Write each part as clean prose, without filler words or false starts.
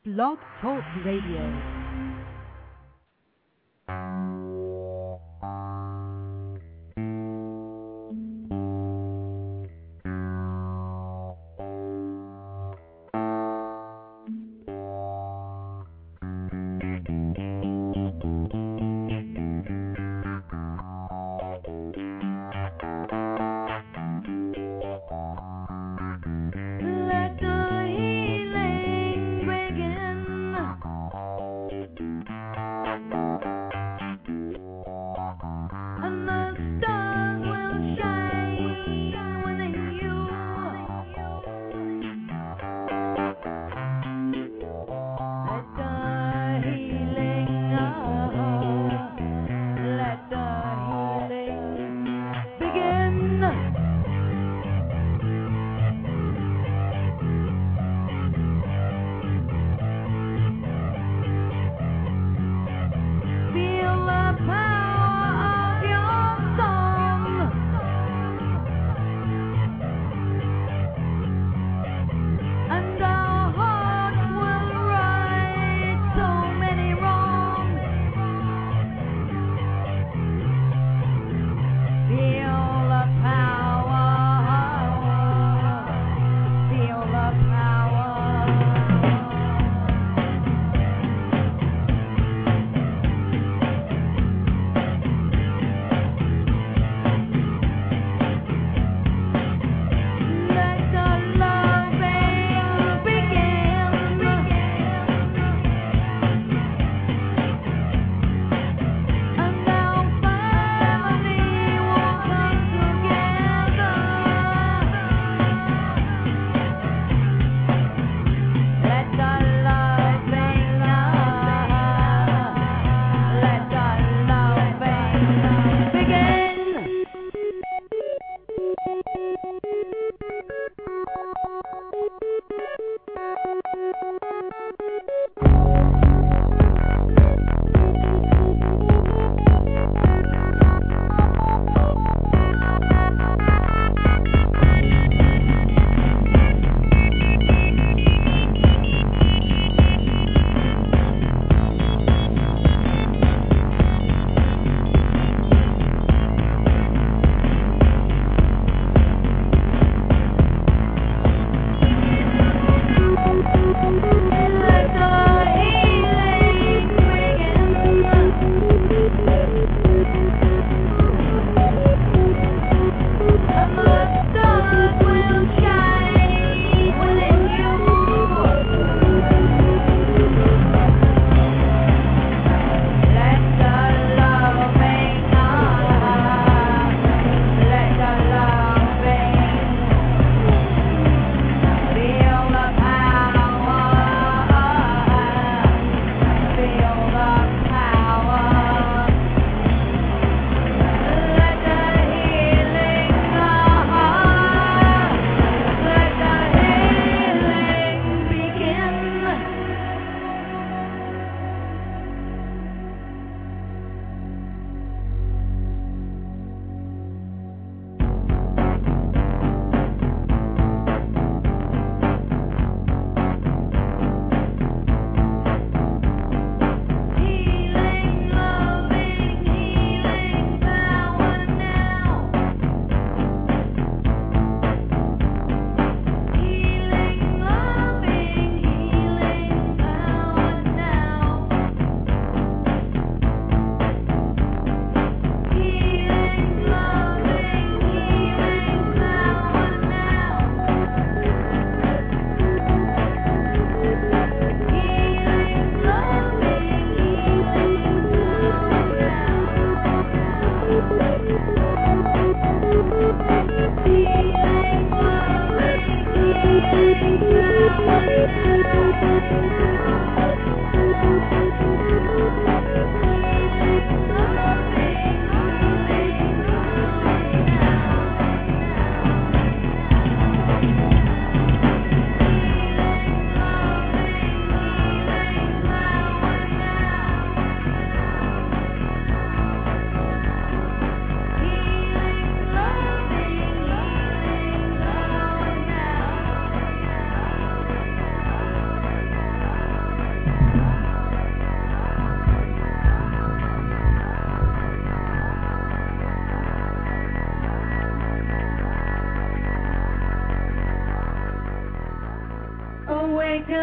Blog Talk Radio.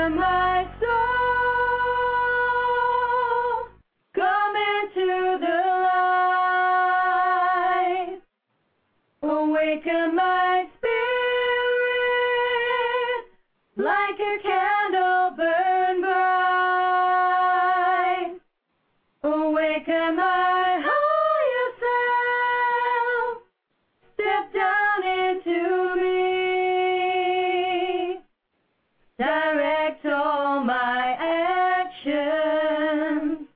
Awaken my soul, come into the light. Awaken my spirit, like a candle burn bright. Awaken my higher self, step down into me. Direct all my actions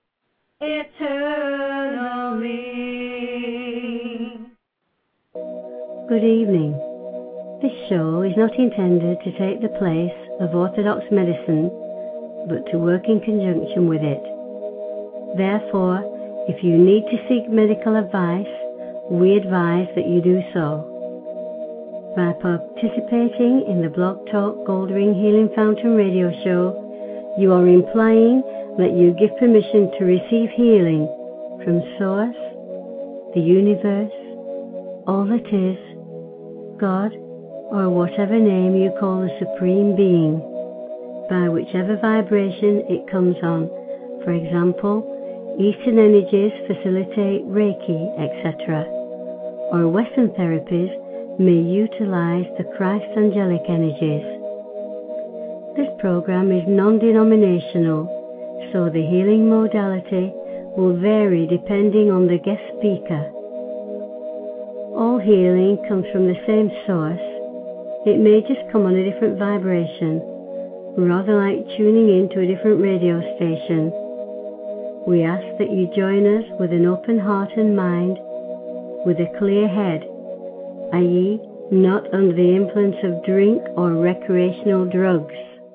eternally. Good evening. This show is not intended to take the place of orthodox medicine, but to work in conjunction with it. Therefore, if you need to seek medical advice, we advise that you do so. By participating in the Blog Talk Goldring Healing Fountain radio show, you are implying that you give permission to receive healing from Source, the universe, all that is, God, or whatever name you call the Supreme Being, by whichever vibration it comes on. For example, Eastern energies facilitate Reiki, etc., or Western therapies may utilize the Christ angelic energies. This program is non-denominational, so the healing modality will vary depending on the guest speaker. All healing comes from the same source. It may just come on a different vibration, rather like tuning into a different radio station. We ask that you join us with an open heart and mind, with a clear head, i.e., not under the influence of drink or recreational drugs.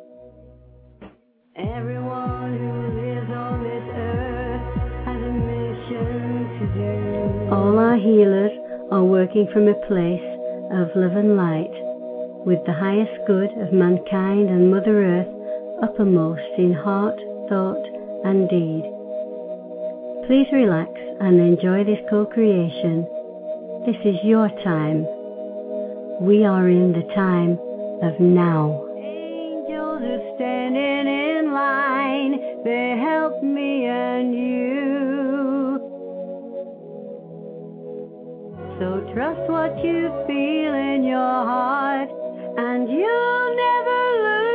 Everyone who lives on this earth has a mission to do. All our healers are working from a place of love and light, with the highest good of mankind and Mother Earth uppermost in heart, thought, and deed. Please relax and enjoy this co-creation. This is your time. We are in the time of now. Angels are standing in line. They help me and you. So trust what you feel in your heart, and you'll never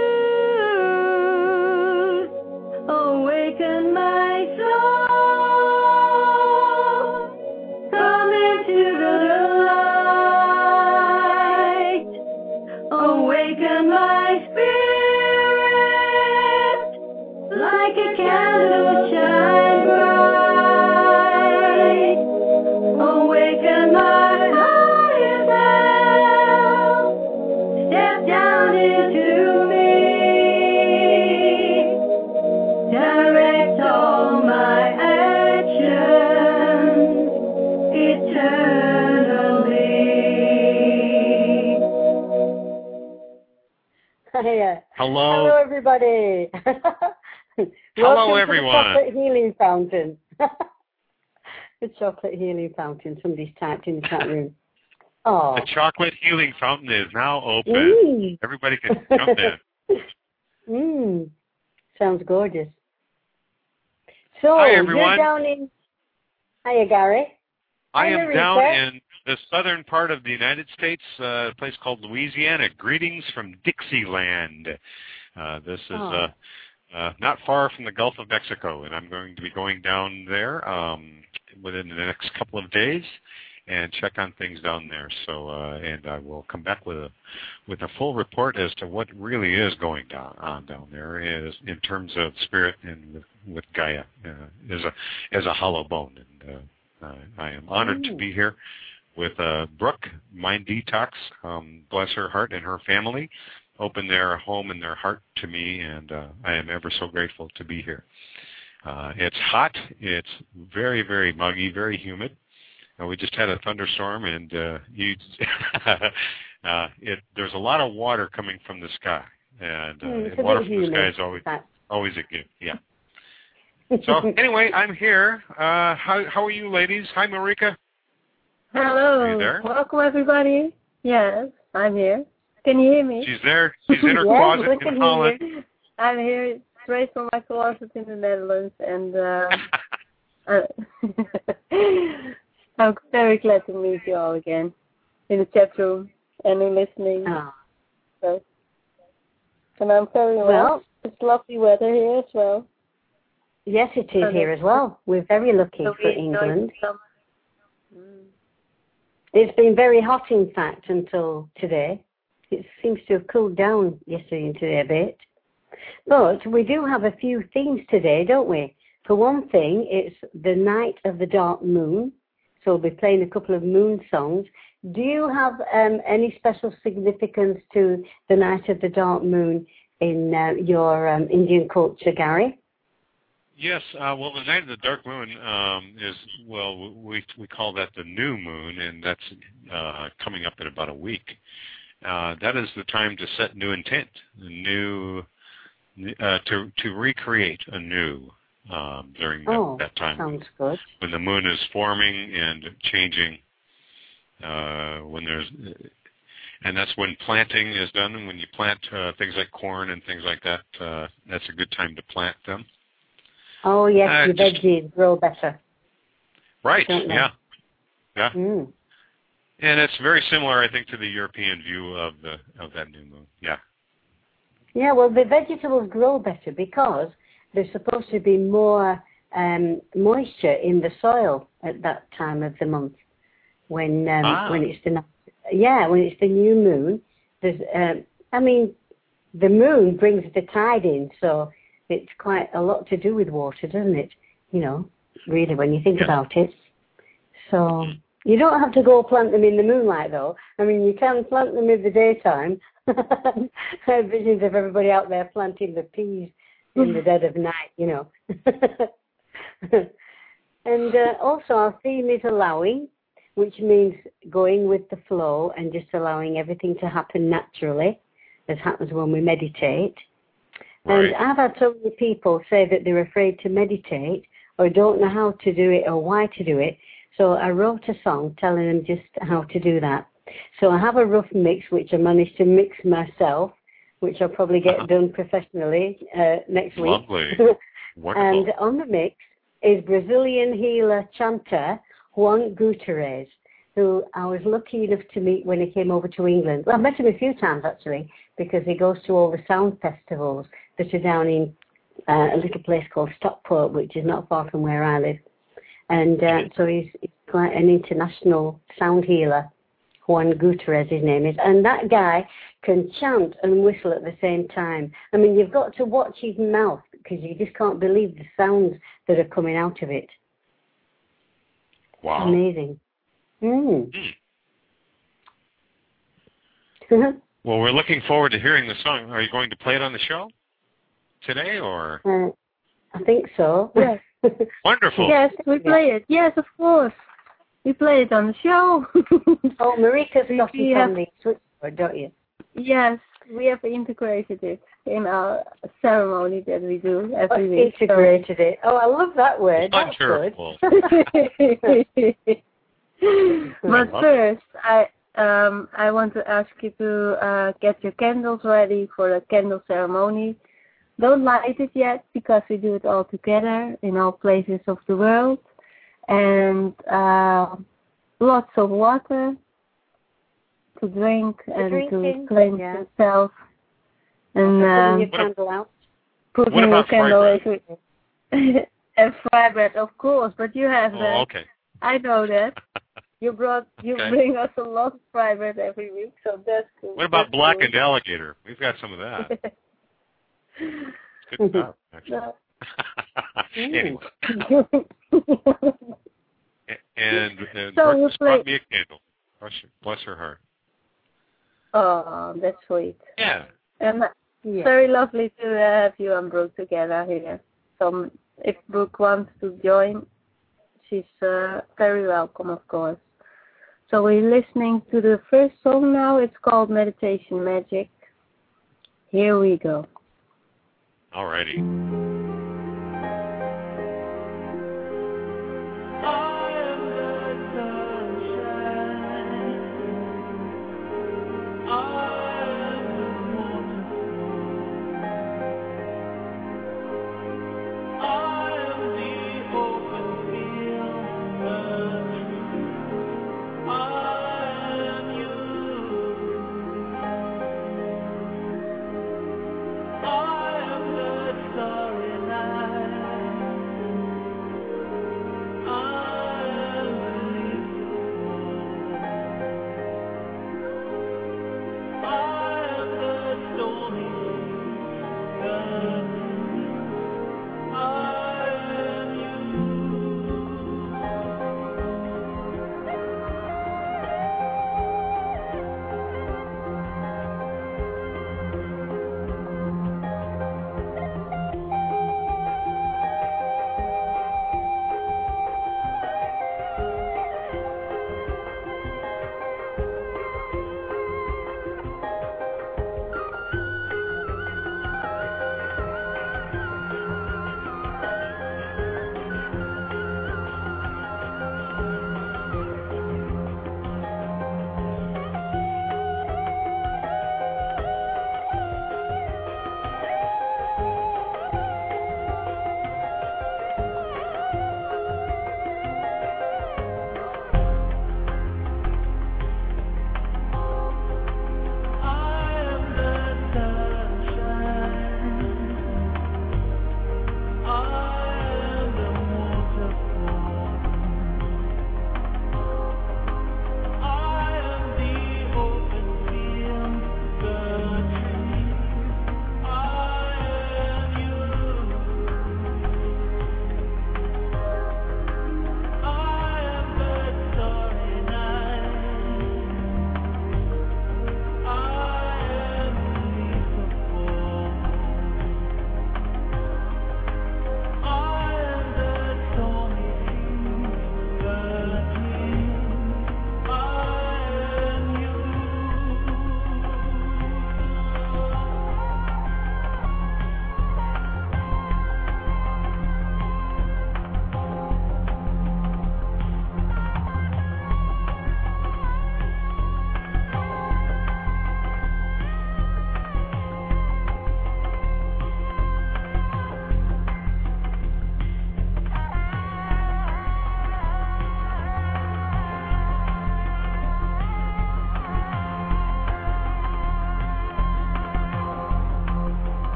lose. Awaken my soul, come into the light. Awaken my spirit, like a candle shine bright. Awaken my higher self, step down into me. Direct all my actions eternally. Hello. Hello, everybody. Hello, Welcome everyone. To the Chocolate Healing Fountain. The Chocolate Healing Fountain. Somebody's typed in the chat room. Oh. The chocolate healing fountain is now open. Everybody can jump in. Sounds gorgeous. So, Hi, everyone. You're down in... Hiya, Gary. I Hi, am Marika. down in the southern part of the United States, a place called Louisiana. Greetings from Dixieland. This is not far from the Gulf of Mexico, and I'm going to be going down there within the next couple of days and check on things down there. So, and I will come back with a full report as to what really is going on down there, in terms of spirit and with Gaia as a hollow bone. And I am honored to be here with Brooke, Mind Detox. Bless her heart and her family. Open their home and their heart to me, and I am ever so grateful to be here. It's hot. It's very, very muggy, very humid. We just had a thunderstorm, and there's a lot of water coming from the sky, and water from the sky is always a gift. Yeah. So anyway, I'm here. How are you, ladies? Hi, Marika. Hello. Are you there? Welcome, everybody. Yes, I'm here. Can you hear me? She's there. She's in her closet in Holland. I'm here straight from my closet in the Netherlands, and I'm very glad to meet you all again in the chat room and in listening. Oh. So, and I'm very well. It's lovely weather here as well. Yes, it is here as well. We're very lucky for England. It's been very hot, in fact, until today. It seems to have cooled down yesterday and today a bit. But we do have a few themes today, don't we? For one thing, it's the night of the dark moon. So we'll be playing a couple of moon songs. Do you have any special significance to the night of the dark moon in your Indian culture, Gary? Yes, well, the night of the dark moon is, well, we call that the new moon, and that's coming up in about a week. That is the time to set new intent, to recreate anew during that time. Sounds good. When the moon is forming and changing, and that's when planting is done. And when you plant things like corn and things like that, that's a good time to plant them. Oh, yes, the veggies grow better. Right, yeah. Mm. And it's very similar, I think, to the European view of that new moon, yeah. Yeah, well, the vegetables grow better because there's supposed to be more moisture in the soil at that time of the month when it's the new moon. There's, the moon brings the tide in, so it's quite a lot to do with water, doesn't it? You know, really, when you think about it. So you don't have to go plant them in the moonlight, though. I mean, you can plant them in the daytime. I have visions of everybody out there planting the peas in the dead of night, you know. And also our theme is allowing, which means going with the flow and just allowing everything to happen naturally, as happens when we meditate. Right. And I've had so many people say that they're afraid to meditate or don't know how to do it or why to do it. So I wrote a song telling them just how to do that. So I have a rough mix, which I managed to mix myself, which I'll probably get done professionally next week. Lovely. Wonderful. And on the mix is Brazilian healer chanter Juan Gutierrez, who I was lucky enough to meet when he came over to England. Well, I've met him a few times, actually, because he goes to all the sound festivals that are down in a little place called Stockport, which is not far from where I live. And so he's quite an international sound healer. Juan Gutierrez, his name is. And that guy can chant and whistle at the same time. I mean, you've got to watch his mouth because you just can't believe the sounds that are coming out of it. Wow. Amazing. Well, we're looking forward to hearing the song. Are you going to play it on the show today, or? I think so. Yes. Wonderful. Yes, we play it. Yes, of course. We play it on the show. Oh, Marika's got it on the switchboard, don't you? Yes, we have integrated it in our ceremony that we do every week. Integrated it. Oh, I love that word. That's wonderful. Good. But first, I want to ask you to get your candles ready for the candle ceremony. Don't light it yet because we do it all together in all places of the world. And lots of water to drink and to cleanse yourself. And putting your candle out. Putting your candle out. And fry bread, of course, but you have that. Oh, okay. I know that. You bring us a lot of fry bread every week, so that's good. What about blackened alligator? We've got some of that. Good stuff, actually. Anyway. and so brought me a candle. Bless her heart. Oh, that's sweet. Yeah. And very lovely to have you and Brooke together here. So if Brooke wants to join, she's very welcome, of course. So we're listening to the first song now. It's called Meditation Magic. Here we go. Alrighty.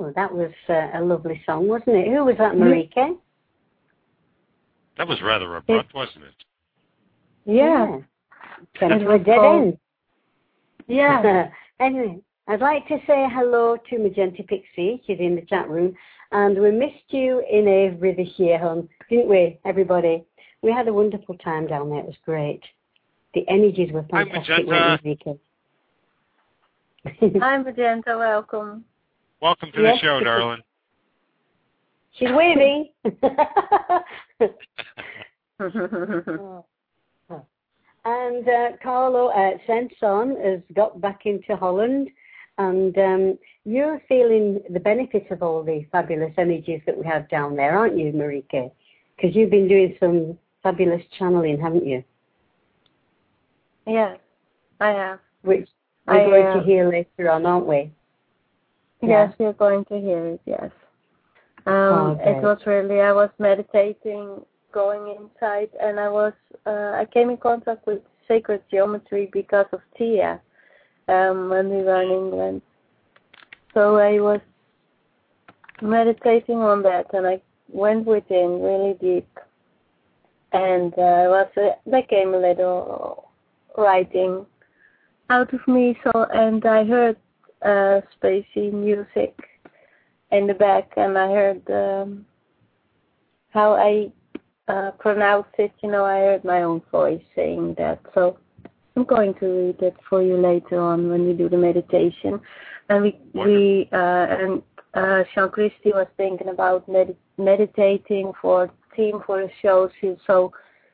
Oh, that was a lovely song, wasn't it? Who was that, Marika? That was rather abrupt, wasn't it? Yeah. Came to a dead end. Yeah. Anyway, I'd like to say hello to Magenta Pixie. She's in the chat room. And we missed you in Avebury this year, hon, didn't we, everybody? We had a wonderful time down there. It was great. The energies were fantastic. Hi, Magenta. Hi, Magenta. Welcome. Welcome to the show, darling. She's waving. And Carlo Senson has got back into Holland, and you're feeling the benefit of all the fabulous energies that we have down there, aren't you, Marika? Because you've been doing some fabulous channeling, haven't you? Yes, I have. Which we're going to hear later on, aren't we? Yes, we're going to hear it, yes. It was really, I was meditating, going inside, and I came in contact with sacred geometry because of Tia when we were in England. So I was meditating on that, and I went within really deep, and there came a little writing out of me. And I heard spacey music in the back, and I heard how I pronounce it. I heard my own voice saying that. So I'm going to read it for you later on when we do the meditation. And Sean Christie was thinking about meditating for theme for the show. So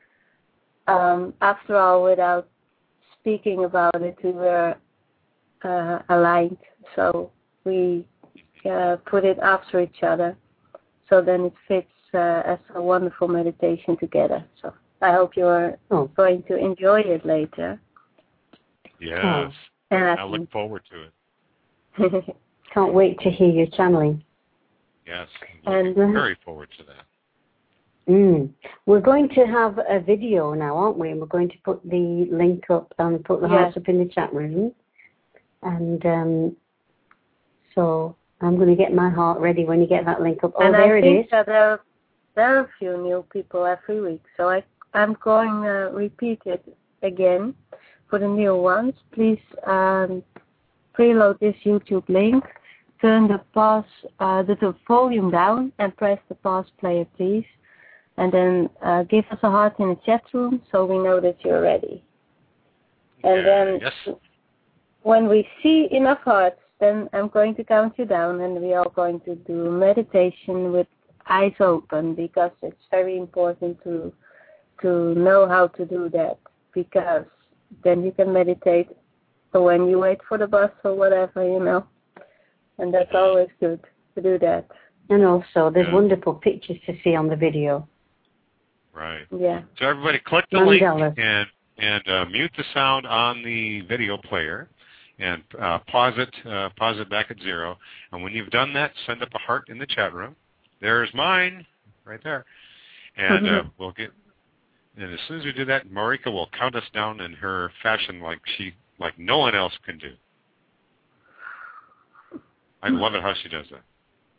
after all, without speaking about it, we were aligned. So we put it after each other. So then it fits as a wonderful meditation together. So I hope you're going to enjoy it later. Yes. And I look forward to it. Can't wait to hear your channeling. Yes. I'm looking very forward to that. We're going to have a video now, aren't we? And we're going to put the link up and put the hearts up in the chat room. And so I'm going to get my heart ready when you get that link up. Oh, and there I it think is. That there are a few new people every week. So I'm going to repeat it again for the new ones. Please preload this YouTube link. Turn the volume down and press the pause player, please. And then give us a heart in the chat room so we know that you're ready. And then when we see enough hearts, then I'm going to count you down, and we are going to do meditation with eyes open, because it's very important to know how to do that, because then you can meditate when you wait for the bus or whatever, and that's always good to do that. And also, there's wonderful pictures to see on the video. Right. Yeah. So everybody click the link and mute the sound on the video player, and pause it back at 0. And when you've done that, send up a heart in the chat room. There's mine, right there. And we'll get. And as soon as we do that, Marika will count us down in her fashion, like no one else can do. I love it how she does that.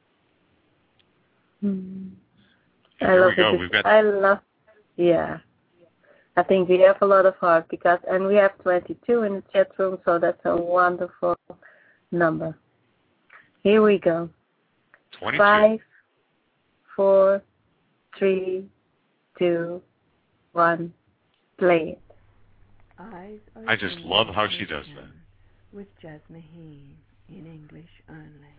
I think we have a lot of heart, and we have 22 in the chat room, so that's a wonderful number. Here we go. 22. 5, 4, 3, 2, 1. Play it. I just love how she does that. With Jasmine in English only.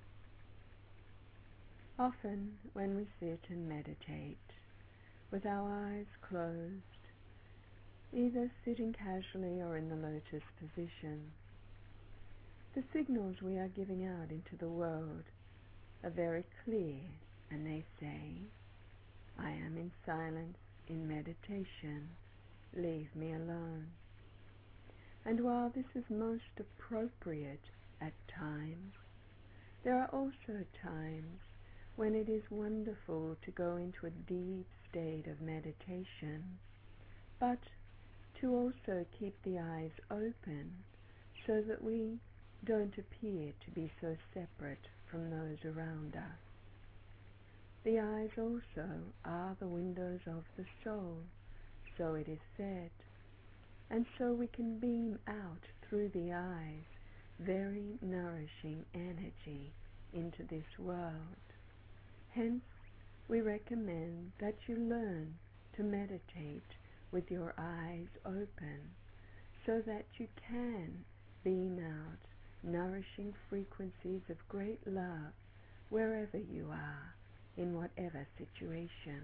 Often when we sit and meditate with our eyes closed, either sitting casually or in the lotus position, the signals we are giving out into the world are very clear, and they say, I am in silence, in meditation, leave me alone. And while this is most appropriate at times, there are also times when it is wonderful to go into a deep state of meditation, but to also keep the eyes open so that we don't appear to be so separate from those around us. The eyes also are the windows of the soul, so it is said, and so we can beam out through the eyes very nourishing energy into this world. Hence, we recommend that you learn to meditate with your eyes open so that you can beam out nourishing frequencies of great love wherever you are, in whatever situation.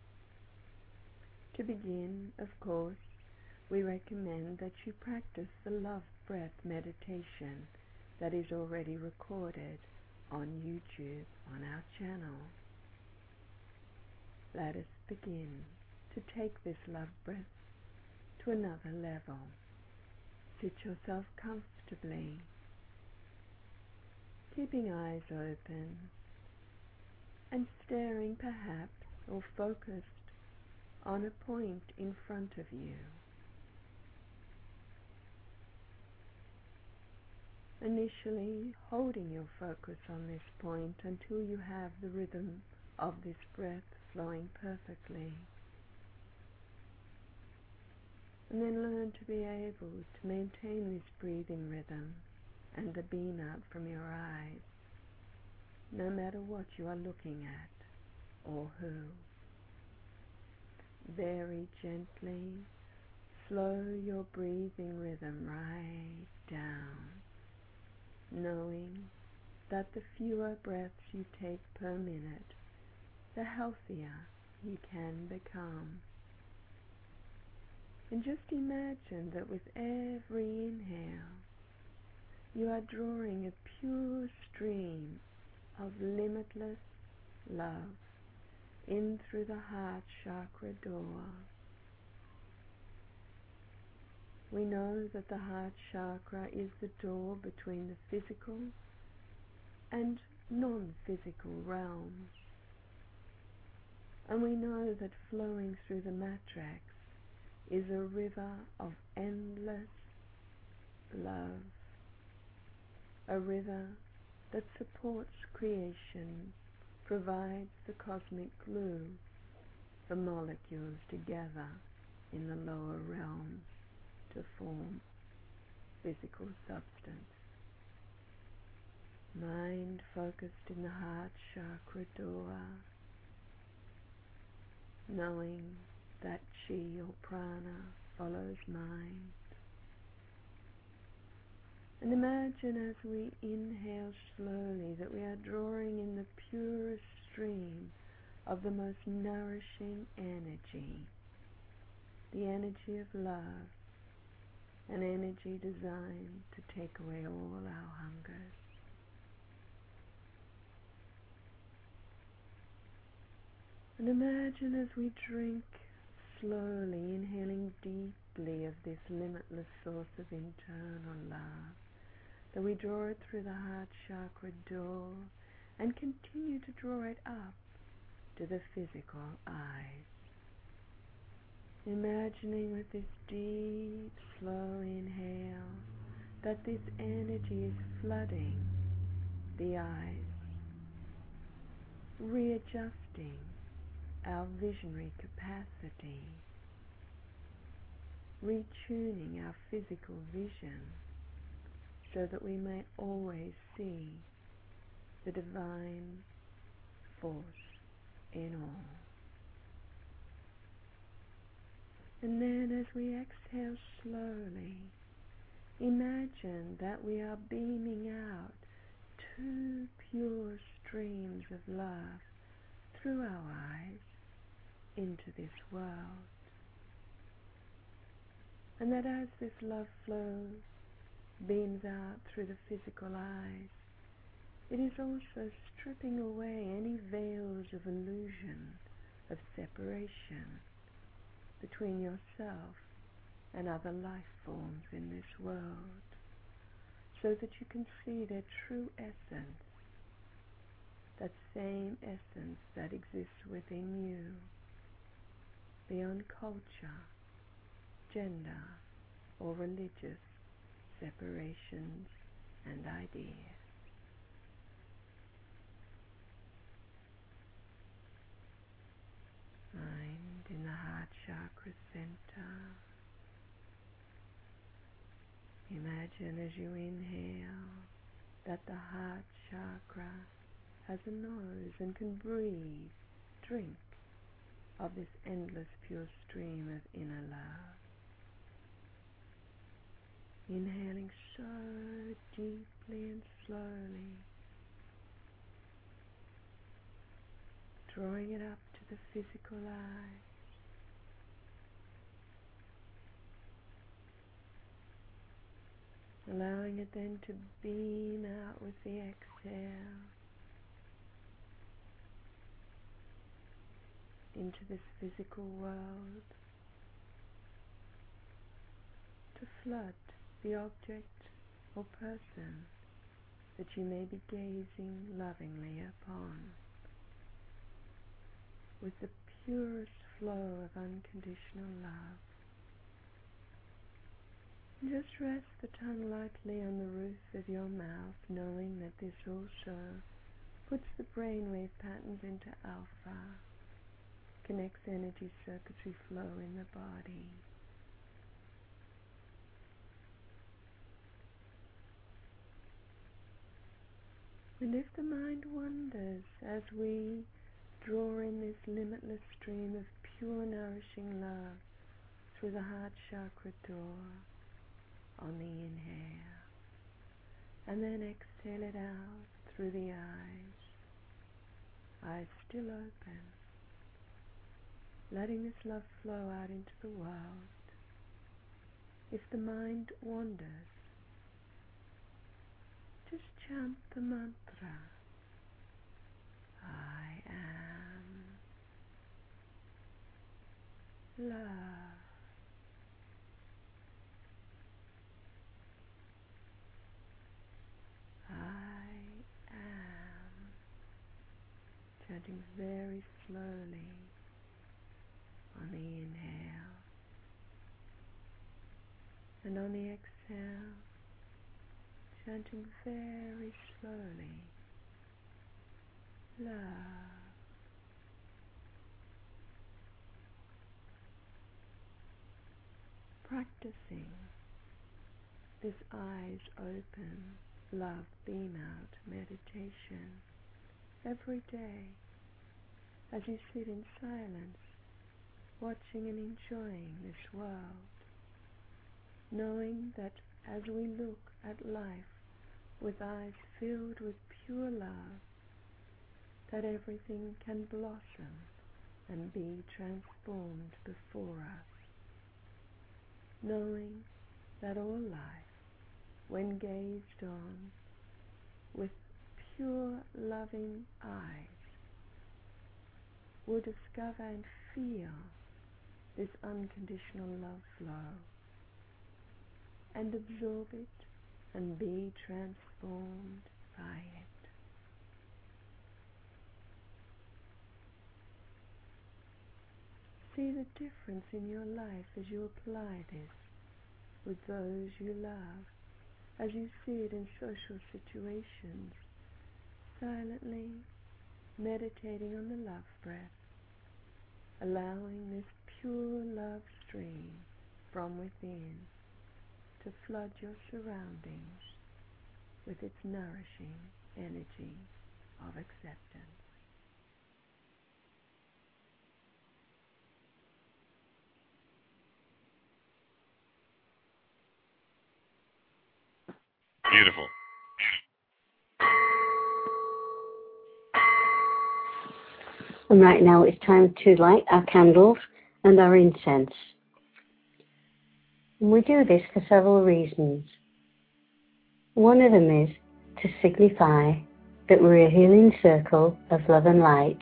To begin, of course, we recommend that you practice the love breath meditation that is already recorded on YouTube on our channel. Let us begin to take this love breath to another level. Sit yourself comfortably, keeping eyes open and staring perhaps or focused on a point in front of you. Initially holding your focus on this point until you have the rhythm of this breath flowing perfectly. And then learn to be able to maintain this breathing rhythm and the beam out from your eyes, no matter what you are looking at or who. Very gently slow your breathing rhythm right down, knowing that the fewer breaths you take per minute, the healthier you can become. And just imagine that with every inhale, you are drawing a pure stream of limitless love in through the heart chakra door. We know that the heart chakra is the door between the physical and non-physical realms. And we know that flowing through the matrix is a river of endless love, a river that supports creation, provides the cosmic glue for molecules together in the lower realms to form physical substance. Mind focused in the heart chakra door, knowing that chi or prana follows mind. And imagine as we inhale slowly that we are drawing in the purest stream of the most nourishing energy, the energy of love, an energy designed to take away all our hungers. And imagine as we drink slowly, inhaling deeply of this limitless source of internal love, that we draw it through the heart chakra door and continue to draw it up to the physical eyes. Imagining with this deep, slow inhale that this energy is flooding the eyes, readjusting our visionary capacity, retuning our physical vision so that we may always see the divine force in all. And then as we exhale slowly, imagine that we are beaming out two pure streams of love through our eyes into this world. And that as this love flow beams out through the physical eyes, it is also stripping away any veils of illusion, of separation between yourself and other life forms in this world, so that you can see their true essence, that same essence that exists within you, beyond culture, gender, or religious separations and ideas. chakra center. Imagine as you inhale that the heart chakra has a nose and can breathe, drink of this endless pure stream of inner love. Inhaling so deeply and slowly, drawing it up to the physical eye. Allowing it then to beam out with the exhale into this physical world, to flood the object or person that you may be gazing lovingly upon with the purest flow of unconditional love. Just rest the tongue lightly on the roof of your mouth, knowing that this also puts the brainwave patterns into alpha, connects energy circuitry flow in the body. And if the mind wanders as we draw in this limitless stream of pure nourishing love through the heart chakra door on the inhale, and then exhale it out through the eyes still open, letting this love flow out into the world. If the mind wanders, just chant the mantra, I am love. I am, chanting very slowly on the inhale, and on the exhale, chanting very slowly, love. Practicing this eyes open, love beam out meditation every day as you sit in silence, watching and enjoying this world, knowing that as we look at life with eyes filled with pure love, that everything can blossom and be transformed before us, knowing that all life, when gazed on with pure loving eyes, will discover and feel this unconditional love flow and absorb it and be transformed by it. See the difference in your life as you apply this with those you love, as you see it in social situations, silently meditating on the love breath, allowing this pure love stream from within to flood your surroundings with its nourishing energy of acceptance. Beautiful. And right now it's time to light our candles and our incense. And we do this for several reasons. One of them is to signify that we're a healing circle of love and light.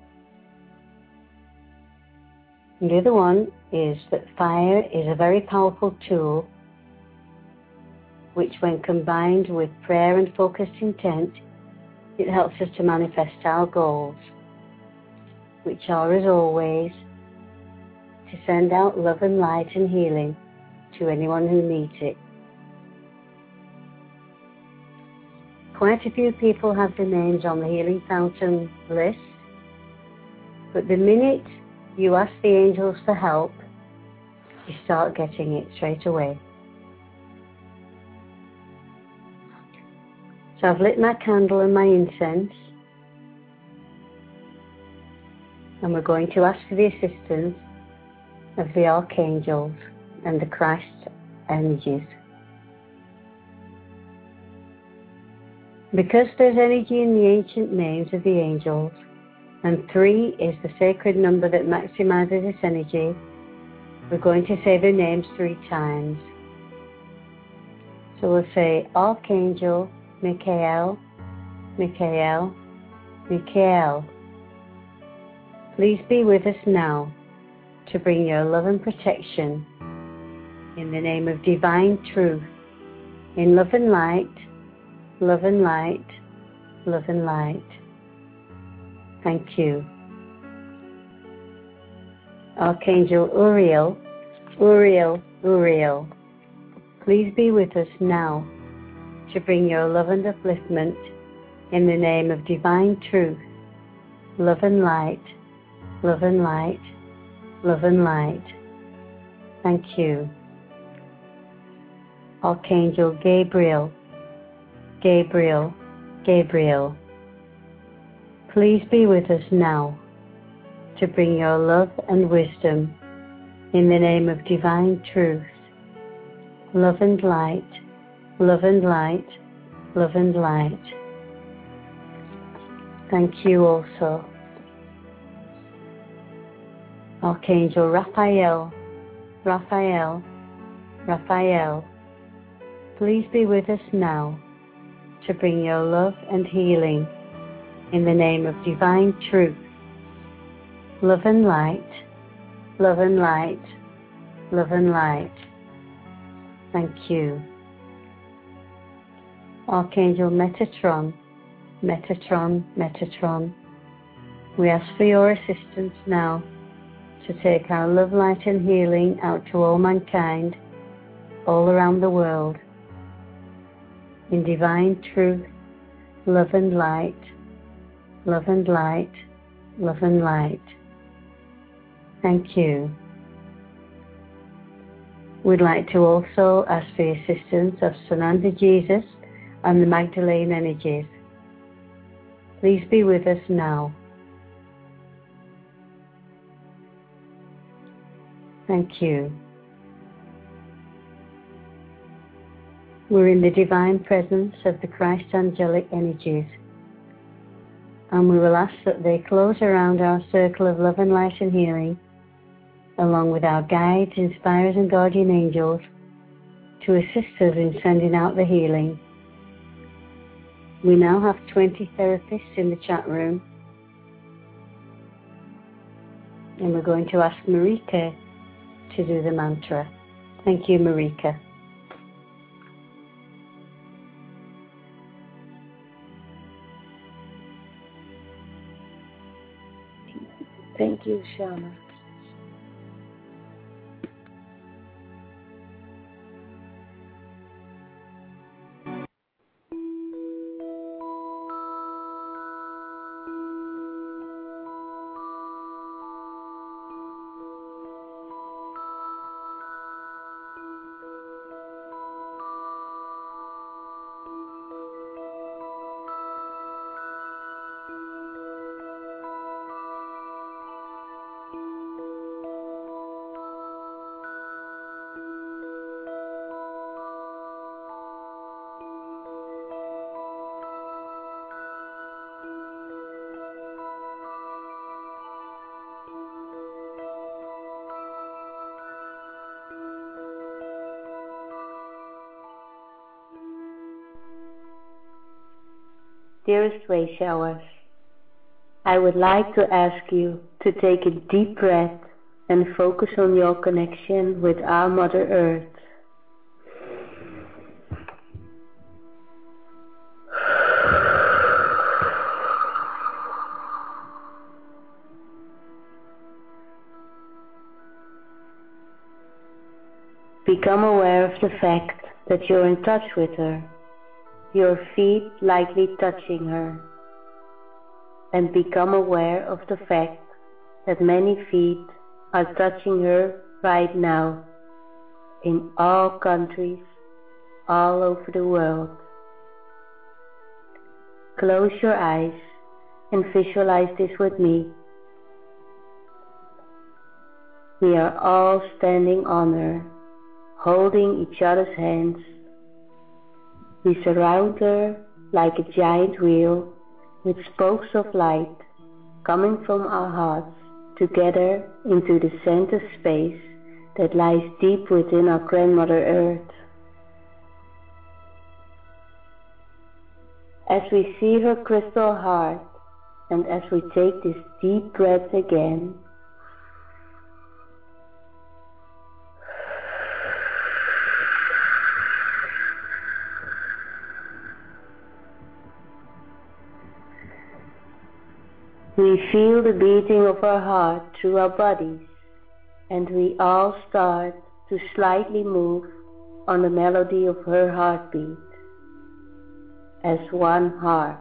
And the other one is that fire is a very powerful tool which, when combined with prayer and focused intent, it helps us to manifest our goals, which are, as always, to send out love and light and healing to anyone who needs it. Quite a few people have their names on the Healing Fountain list, but the minute you ask the angels for help, you start getting it straight away. So I've lit my candle and my incense, and we're going to ask for the assistance of the archangels and the Christ energies. Because there's energy in the ancient names of the angels, and 3 is the sacred number that maximizes this energy, we're going to say their names 3 times. So we'll say Archangel Michael, Michael, Michael. Please be with us now to bring your love and protection in the name of divine truth, in love and light, love and light, love and light. Thank you. Archangel Uriel, Uriel, Uriel. Please be with us now to bring your love and upliftment in the name of divine truth, love and light, love and light, love and light. Thank you. Archangel Gabriel, Gabriel, Gabriel. Please be with us now to bring your love and wisdom in the name of divine truth, love and light, love and light, love and light. Thank you also. Archangel Raphael, Raphael, Raphael. Please be with us now to bring your love and healing in the name of divine truth, love and light, love and light, love and light. Thank you. Archangel Metatron, Metatron, Metatron. We ask for your assistance now to take our love, light and healing out to all mankind, all around the world, in divine truth, love and light, love and light, love and light. Thank you. We'd like to also ask for the assistance of Sananda Jesus and the Magdalene energies. Please be with us now. Thank you. We're in the divine presence of the Christ angelic energies, and we will ask that they close around our circle of love and light and healing, along with our guides, inspirers and guardian angels, to assist us in sending out the healing. We now have 20 therapists in the chat room, and we're going to ask Marika to do the mantra. Thank you, Marika. Thank you, Shama. Dearest Way Showers, I would like to ask you to take a deep breath and focus on your connection with our Mother Earth. Become aware of the fact that you're in touch with her, your feet lightly touching her, and become aware of the fact that many feet are touching her right now in all countries, all over the world. Close your eyes and visualize this with me. We are all standing on her, holding each other's hands. We surround her like a giant wheel with spokes of light coming from our hearts together into the center space that lies deep within our grandmother Earth. As we see her crystal heart, and as we take this deep breath again, we feel the beating of our heart through our bodies, and we all start to slightly move on the melody of her heartbeat as one heart.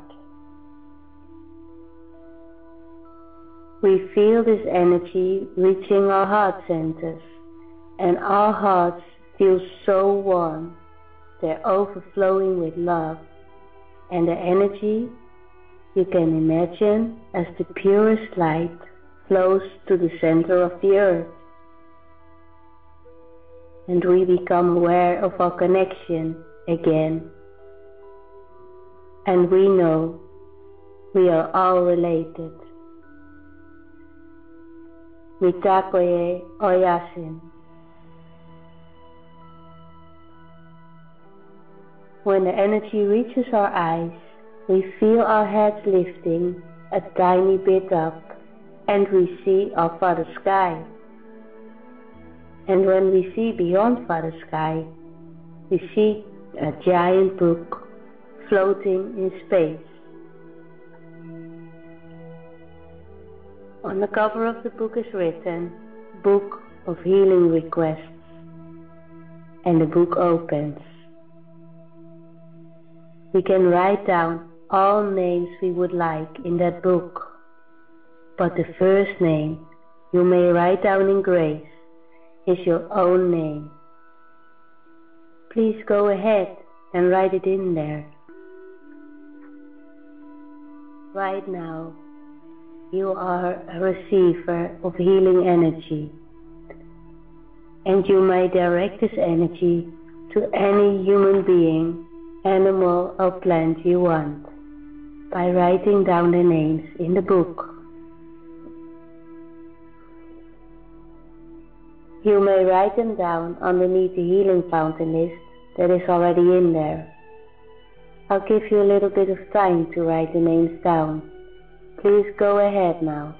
We feel this energy reaching our heart centers, and our hearts feel so warm. They're overflowing with love, and the energy, you can imagine, as the purest light flows to the center of the earth. And we become aware of our connection again. And we know we are all related. Mitakoye Oyasin. When the energy reaches our eyes, we feel our heads lifting a tiny bit up, and we see our Father Sky. And when we see beyond Father Sky, we see a giant book floating in space. On the cover of the book is written, Book of Healing Requests, and the book opens. We can write down all names we would like in that book, but the first name you may write down in grace is your own name. Please go ahead and write it in there. Right now, you are a receiver of healing energy, and you may direct this energy to any human being, animal or plant you want by writing down the names in the book. You may write them down underneath the healing fountain list that is already in there. I'll give you a little bit of time to write the names down. Please go ahead now.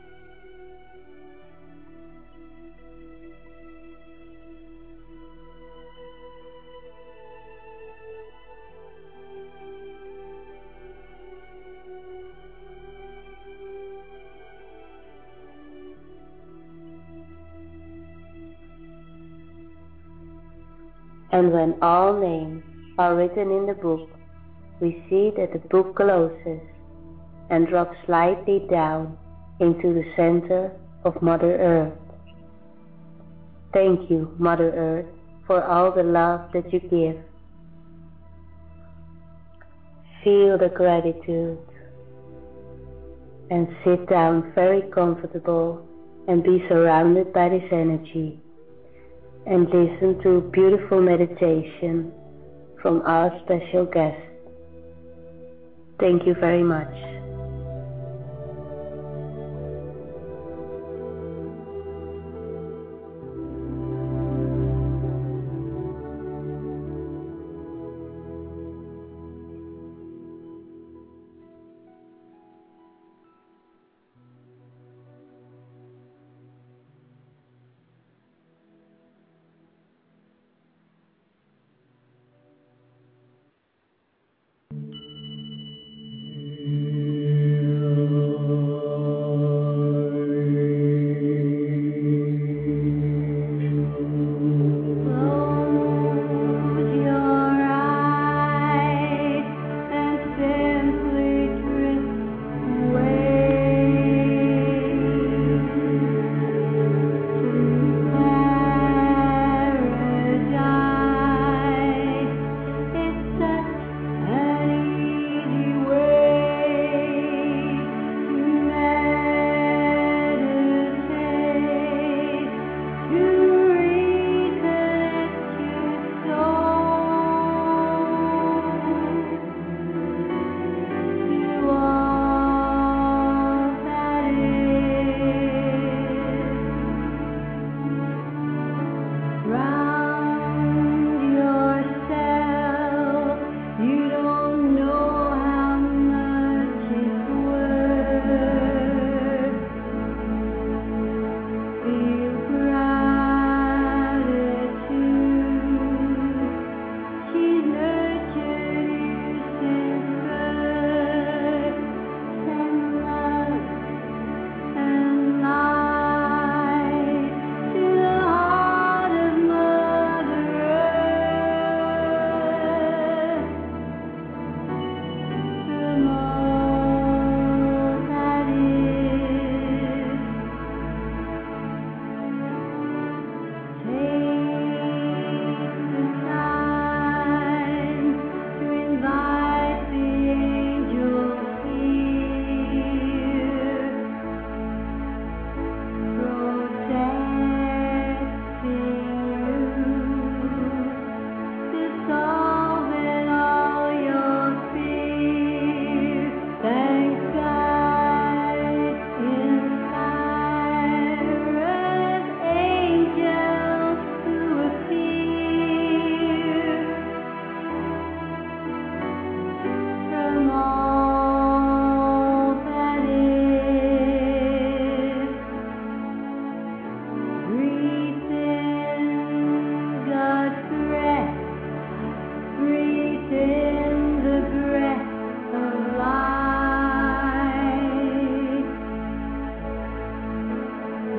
And when all names are written in the book, we see that the book closes and drops slightly down into the center of Mother Earth. Thank you, Mother Earth, for all the love that you give. Feel the gratitude and sit down very comfortable and be surrounded by this energy and listen to a beautiful meditation from our special guest. Thank you very much.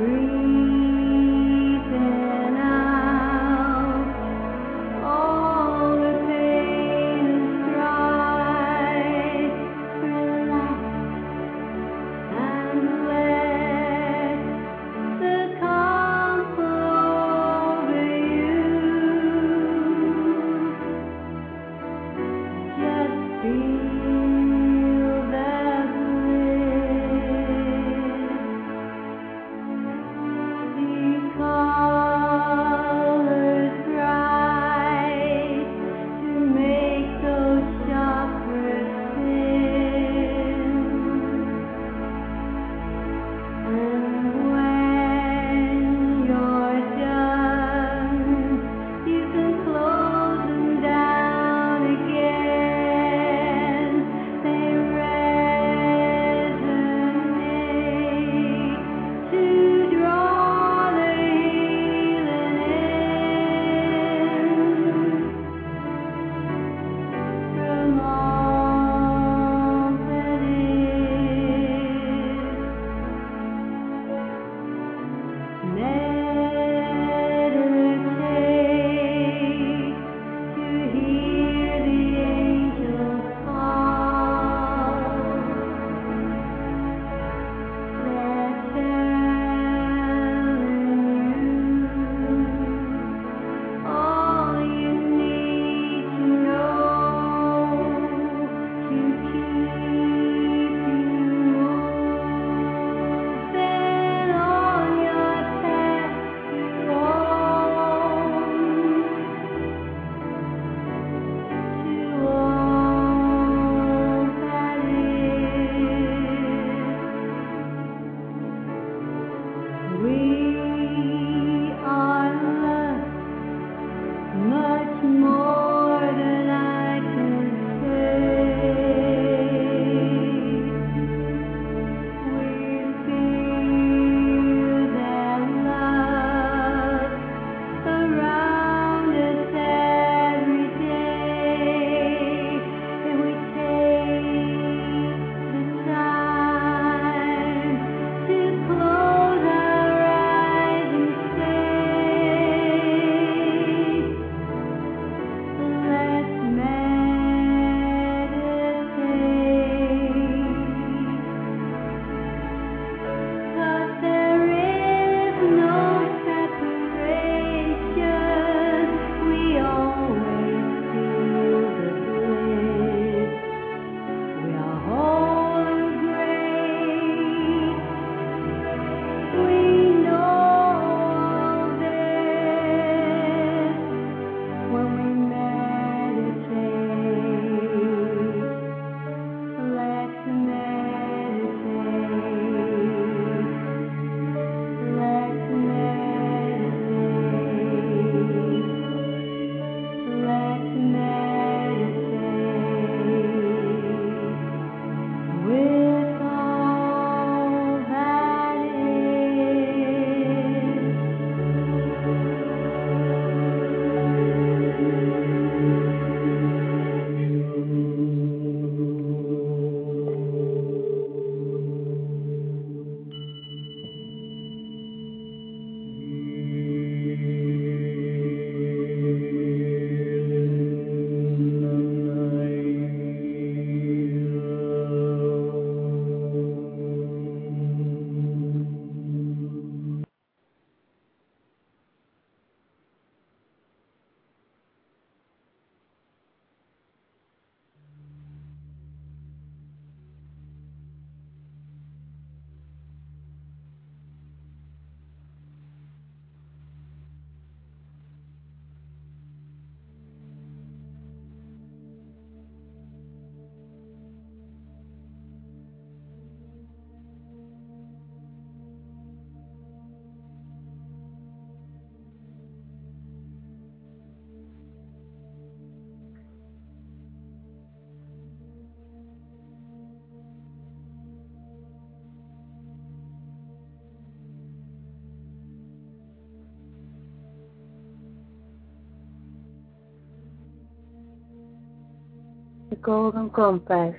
The Golden Compass.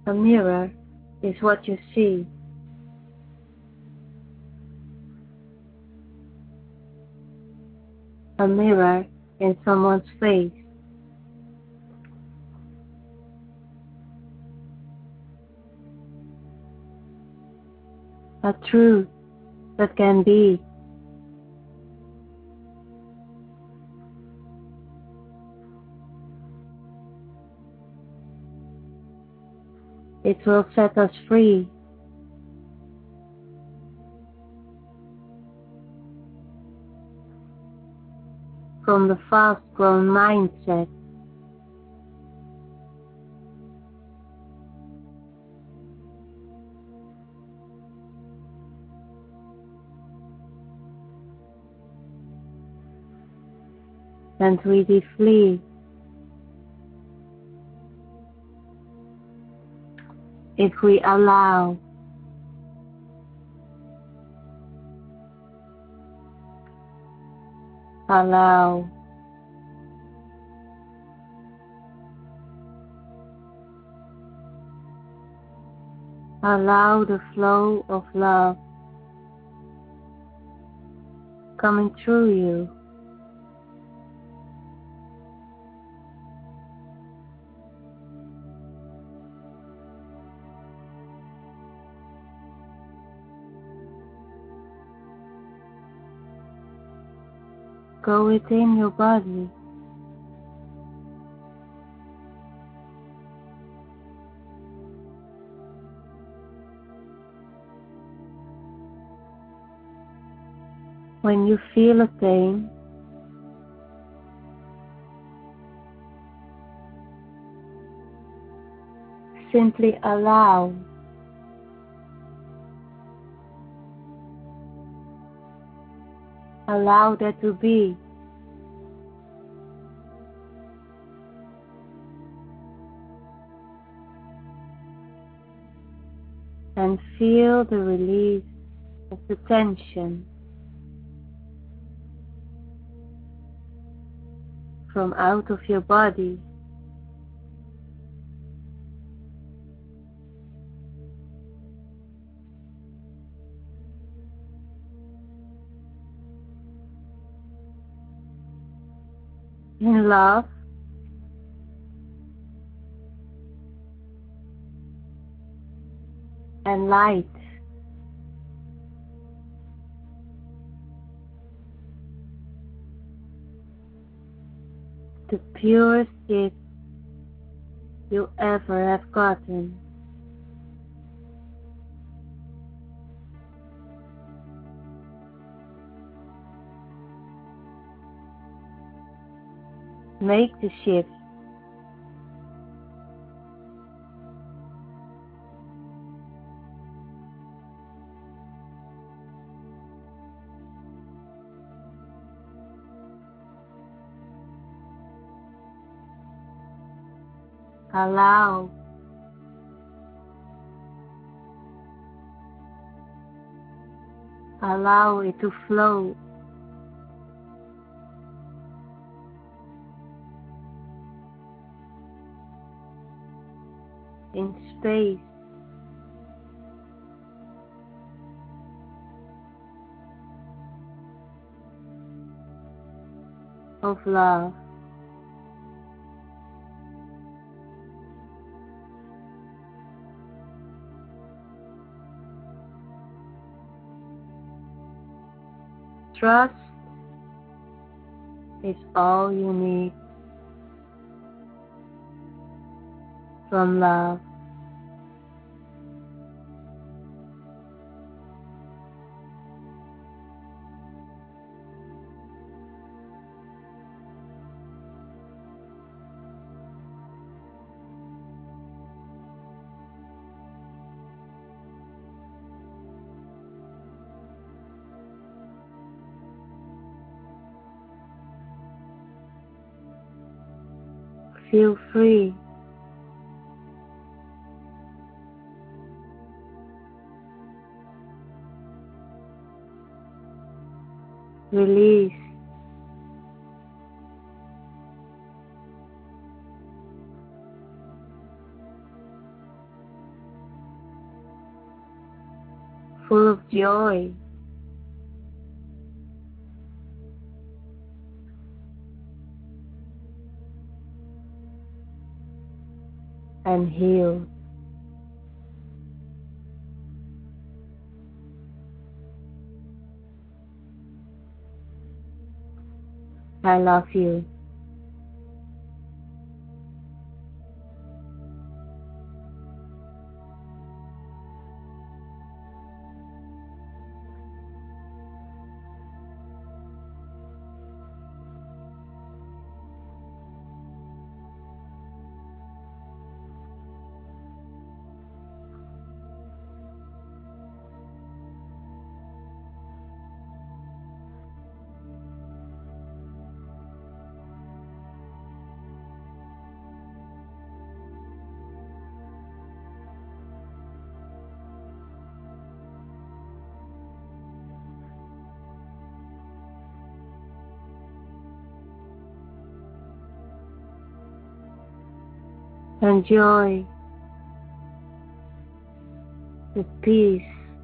A mirror is what you see. A mirror in someone's face. A truth that can be. It will set us free. From the fast-grown mindset. And we flee. If we allow. Allow. Allow the flow of love coming through you. Go within your body. When you feel a pain, simply allow. Allow that to be. And feel the release of the tension from out of your body. In love, and light. The purest gift you ever have gotten. Make the shift. Allow. Allow it to flow. In space. Of love. Trust is all you need from love. Feel free. Release. full of joy. And healed. I love you. Enjoy the peace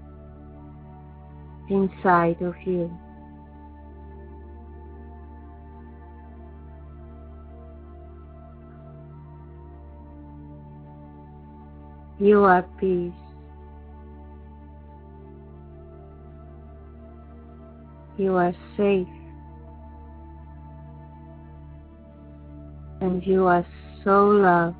inside of you. You are peace. You are safe. And you are so loved.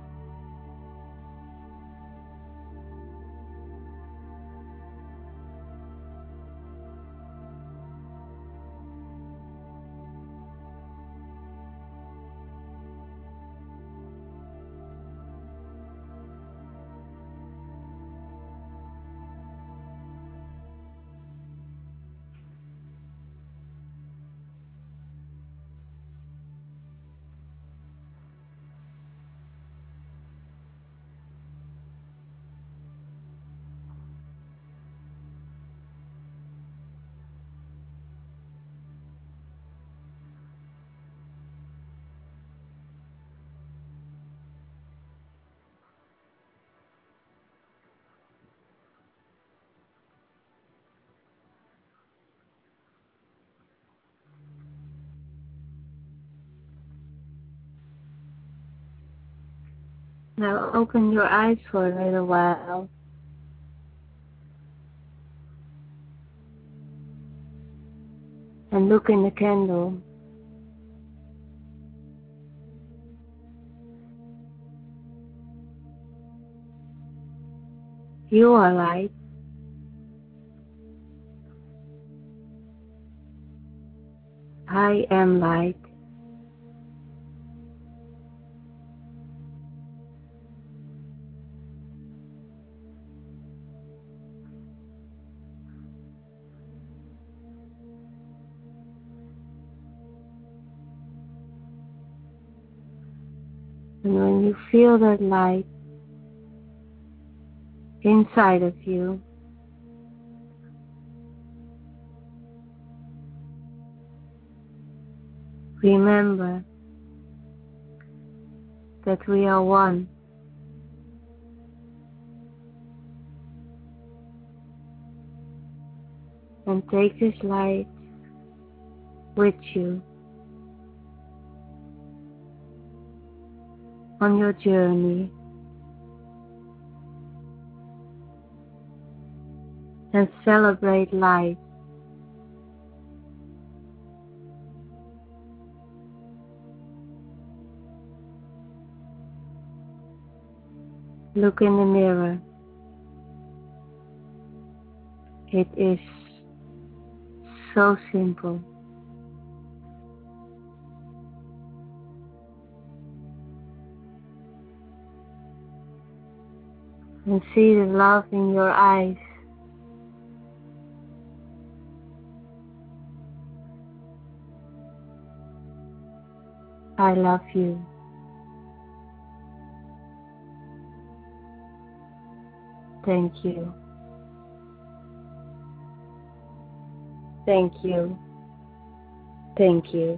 Now open your eyes for a little while. And look in the candle. You are light. I am light. And when you feel that light inside of you, remember that we are one. And take this light with you on your journey. And celebrate life. Look in the mirror. It is so simple. And see the love in your eyes. I love you. Thank you. Thank you. Thank you.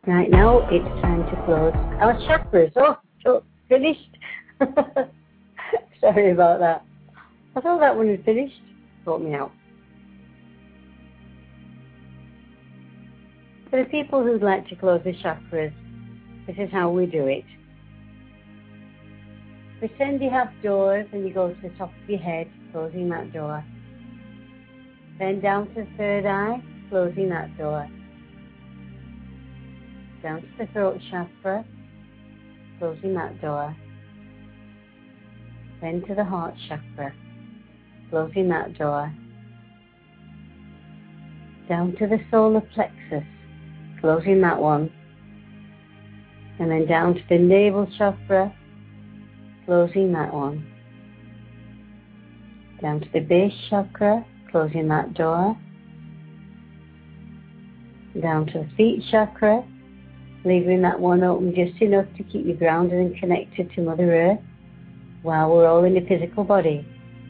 Right now, it's time to close our chakras. Oh, finished. Sorry about that. I thought that one was finished. Caught me out. For the people who'd like to close the chakras, this is how we do it. Pretend you have doors and you go to the top of your head, closing that door. Then down to the third eye, closing that door. Down to the throat chakra, closing that door. Then to the heart chakra, closing that door. Down to the solar plexus, closing that one. And then down to the navel chakra, closing that one. Down to the base chakra, closing that door. Down to the feet chakra, leaving that one open just enough to keep you grounded and connected to Mother Earth while we're all in the physical body.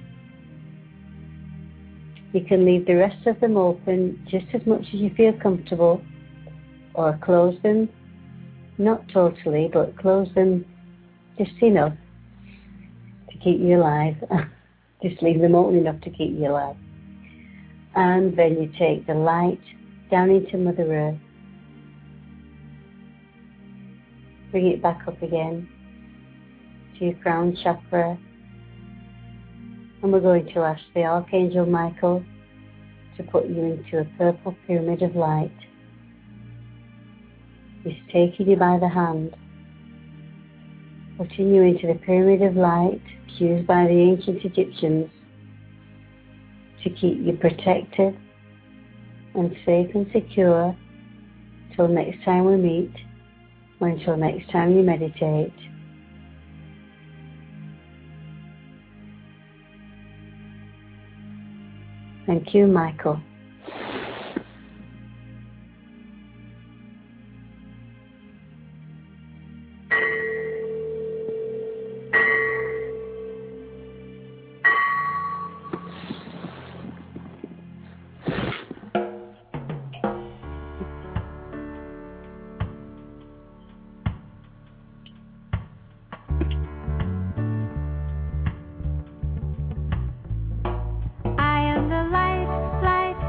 You can leave the rest of them open just as much as you feel comfortable, or close them, not totally, but close them just enough to keep you alive. Just leave them open enough to keep you alive. And then you take the light down into Mother Earth. Bring it back up again to your crown chakra. And we're going to ask the Archangel Michael to put you into a purple pyramid of light. He's taking you by the hand, putting you into the pyramid of light used by the ancient Egyptians to keep you protected and safe and secure till next time we meet, or until next time you meditate. Thank you, Michael. I am the light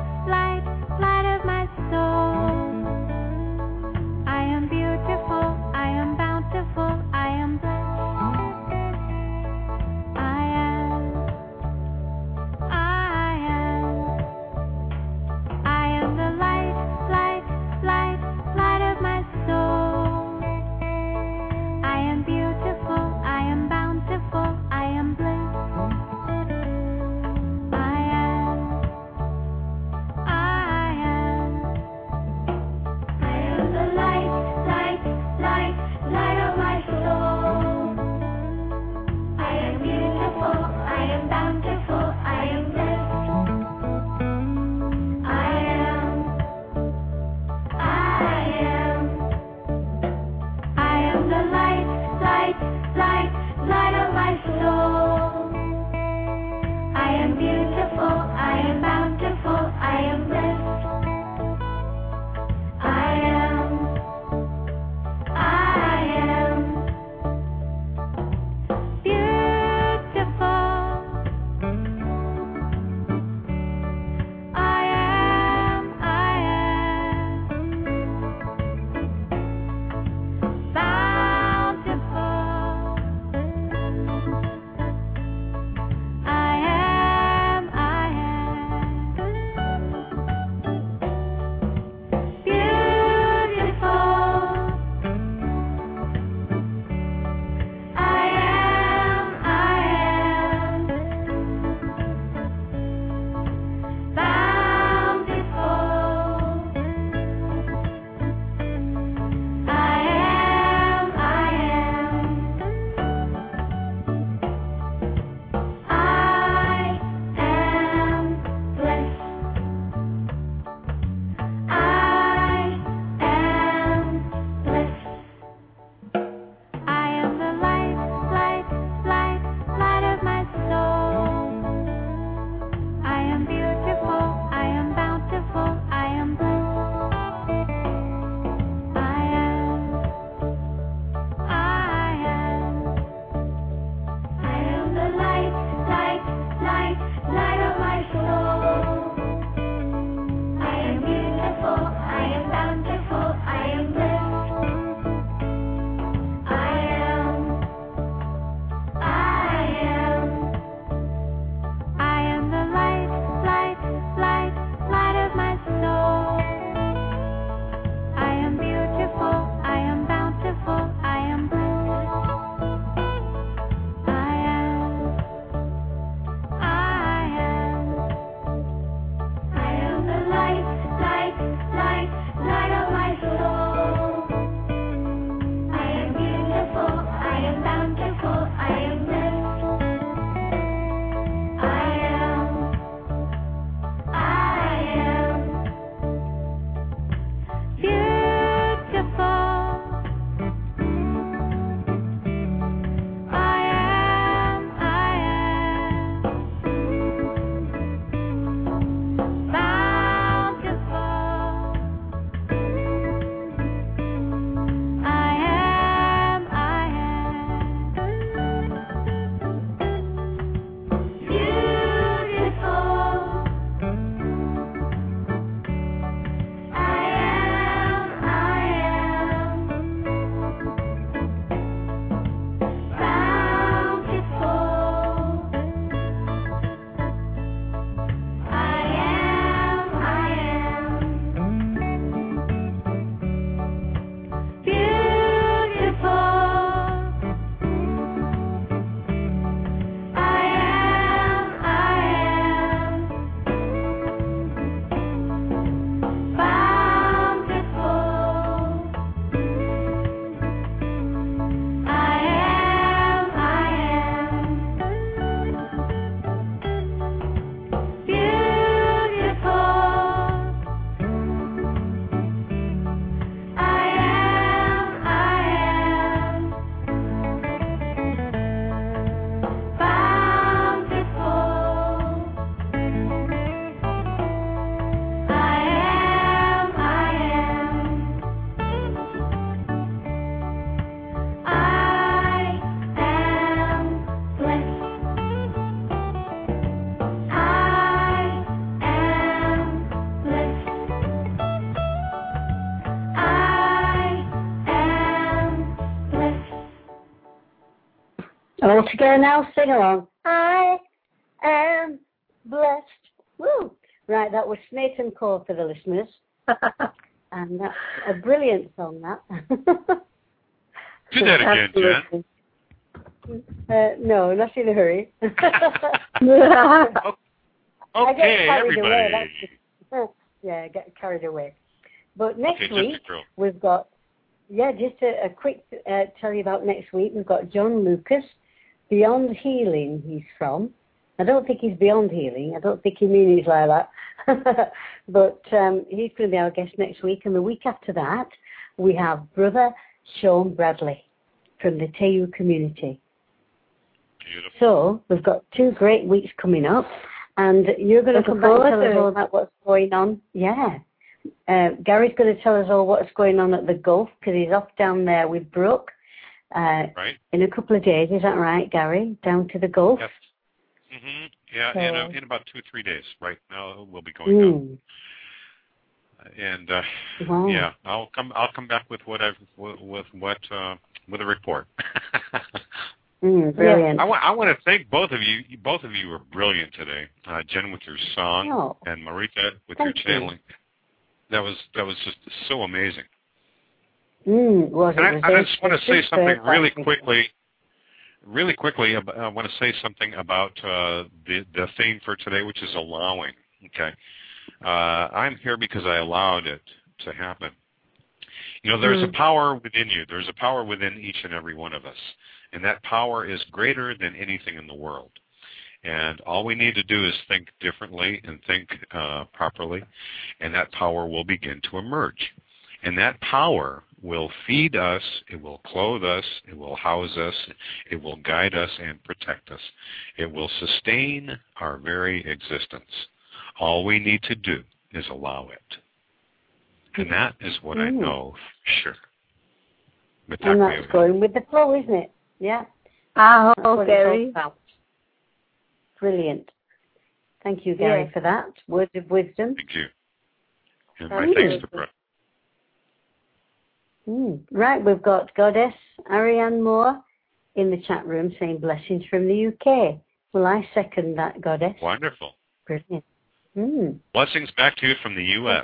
All together now, sing along. I am blessed. Woo! Right, that was Snaton Core for the listeners. And that's a brilliant song, that. Do that again, Jen. No, not in a hurry. Okay, everybody. Yeah, get carried away. But next week, we've got, just a quick tell you about next week. We've got John Lucas, Beyond Healing he's from. I don't think he's Beyond Healing. I don't think he means he's like that. But he's going to be our guest next week. And the week after that, we have Brother Sean Bradley from the Teu community. Beautiful. So we've got 2 great weeks coming up. And you're going to come back and tell us all about what's going on. Yeah. Gary's going to tell us all what's going on at the Gulf because he's off down there with Brooke right. in a couple of days. Is that right, Gary? Down to the Gulf? Yes. Mm-hmm. Yeah, so, in about 2-3 days. Right now, we'll be going down. And wow. Yeah, I'll come back with with a report. Brilliant. I want to thank both of you. Both of you were brilliant today. Jen with your song and Marita with your channeling. That was just so amazing. I just want to say something really quickly. Really quickly, I want to say something about the theme for today, which is allowing. Okay, I'm here because I allowed it to happen. You know, there's a power within you. There's a power within each and every one of us. And that power is greater than anything in the world. And all we need to do is think differently and think properly, and that power will begin to emerge. And that power will feed us, it will clothe us, it will house us, it will guide us and protect us. It will sustain our very existence. All we need to do is allow it. And that is what I know for sure. And that's going with the flow, isn't it? Yeah. Gary. Brilliant. Thank you, Gary, for that. Words of wisdom. Thank you. And my thanks to Brett. Right, we've got Goddess Ariane Moore in the chat room saying blessings from the UK. Well, I second that, Goddess. Wonderful. Brilliant. Blessings back to you from the U.S.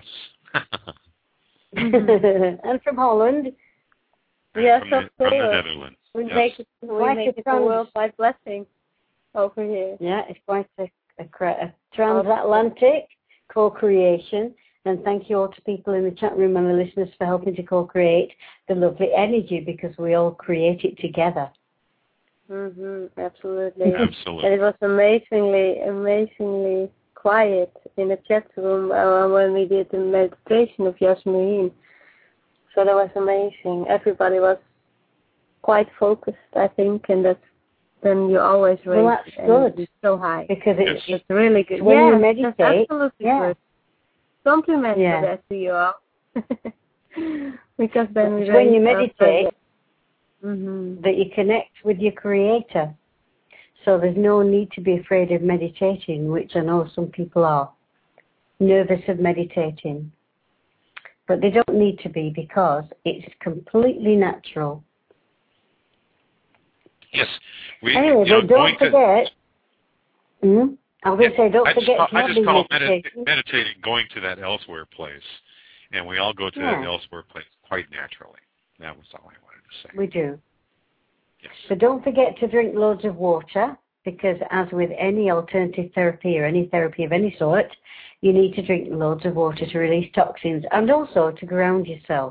And from Holland. Yes, of course. From the Netherlands. We make it a worldwide blessing over here. Yeah, it's quite a transatlantic co-creation. And thank you all to people in the chat room and the listeners for helping to co-create the lovely energy because we all create it together. Absolutely. Absolutely. And it was amazingly quiet in the chat room when we did the meditation of Yasmin. So that was amazing. Everybody was quite focused, I think, and then you always raise that's good. It's so high. Because it's really good. When you meditate, that's absolutely good. Compliment that to you all. Because then when you meditate, that you connect with your Creator. So there's no need to be afraid of meditating, which I know some people are nervous of meditating. But they don't need to be because it's completely natural. Yes. Anyway, but don't forget. I was going to say, don't forget. I just call meditating going to that elsewhere place. And we all go to that elsewhere place quite naturally. That was all I wanted to say. We do. Yes. So don't forget to drink loads of water, because as with any alternative therapy or any therapy of any sort, you need to drink loads of water to release toxins and also to ground yourself.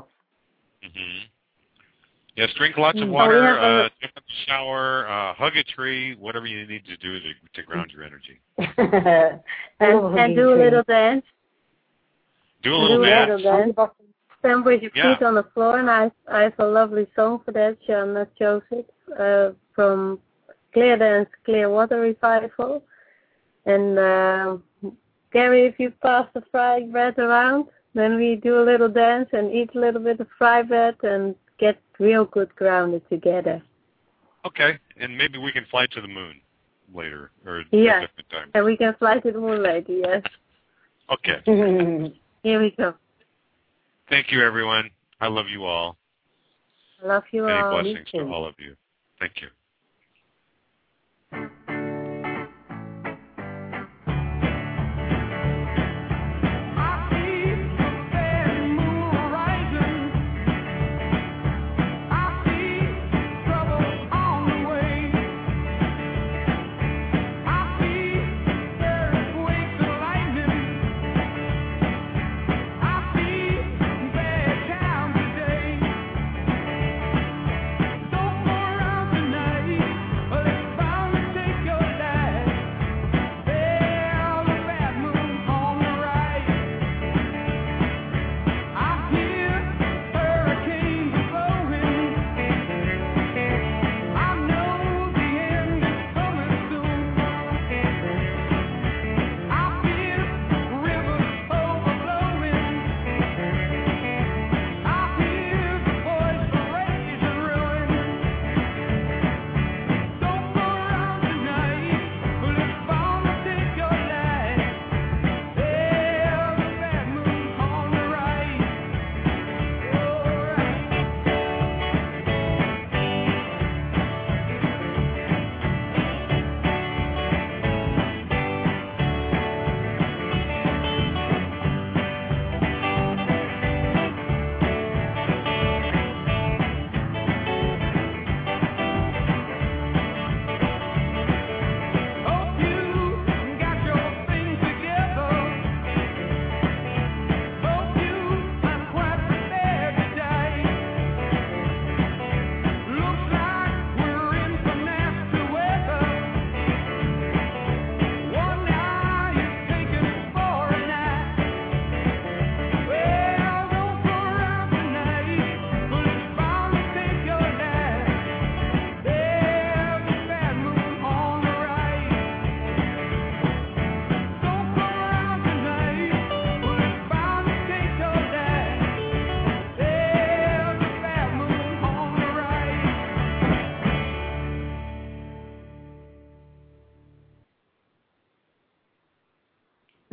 Yes, drink lots of water, jump in the shower, hug a tree, whatever you need to do to ground your energy. and do a little dance. Do a little dance. Stand with your feet on the floor, and I have a lovely song for that. John chose it from Clear Dance, Clear Water Revival. And Gary, if you pass the fried bread around, then we do a little dance and eat a little bit of fried bread and get real good grounded together. Okay, and maybe we can fly to the moon later, or at a different time. And we can fly to the moon later, yes. Okay. Here we go. Thank you, everyone. I love you all. I love you Many all. blessings to all of you. Thank you.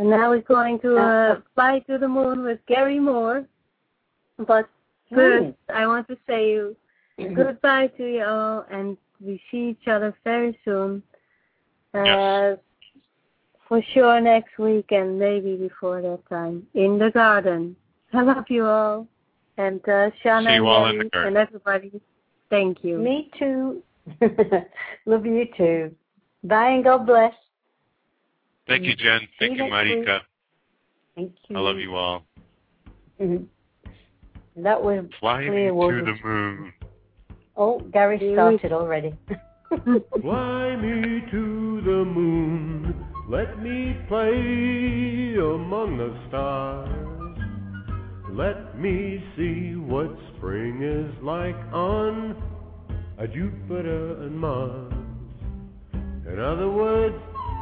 And now we're going to fly to the moon with Gary Moore. But first, I want to say goodbye to you all, and we see each other very soon. Yes. For sure next week and maybe before that time in the garden. I love you all. And Shana and everybody, thank you. Me too. Love you too. Bye and God bless. Thank you, Jen. Thank you, Marika. Thank you. I love you all. Mm-hmm. That was Fly me to the moon. Oh, Gary started already. Fly me to the moon. Let me play among the stars. Let me see what spring is like on a Jupiter and Mars. In other words,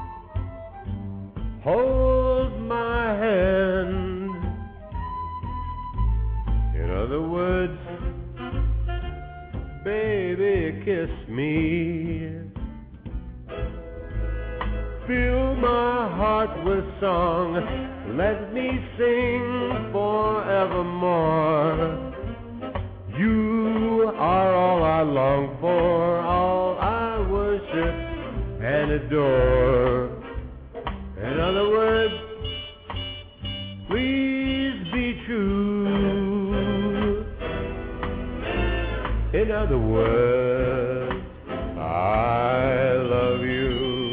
hold my hand. In other words, baby, kiss me. Fill my heart with song. Let me sing forevermore. You are all I long for, all I worship and adore. In other words, please be true. In other words, I love you.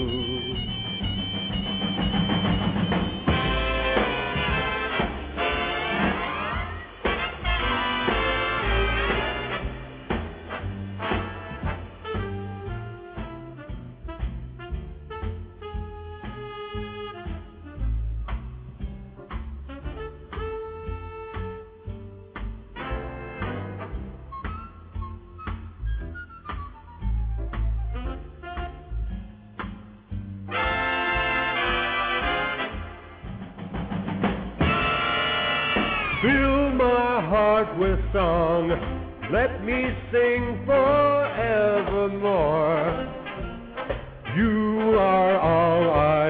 Fill my heart with song, let me sing forevermore. You are all I